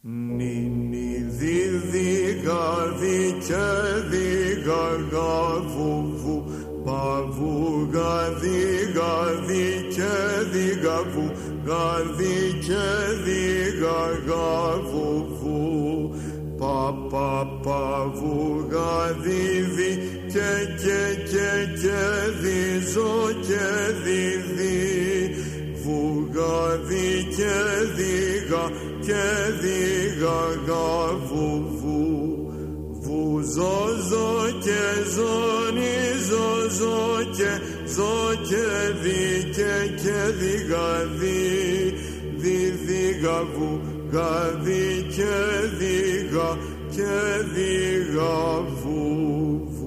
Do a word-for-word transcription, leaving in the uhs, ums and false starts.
Νι δι δι γα δι και δι γα γα βου βου πα βου γα δι γα δι και δι γα βου γα δι και δι γα γα βου βου πα πα πα βου γα δι δι και και και και δι ζω και δι δι βου γα δι και δι γα και δι γα γα βου βου βου ζω ζω και ζω νι ζω ζω και ζω και δι και και δι γα δι δι δι γα βου γα δι και δι γα και δι γα βου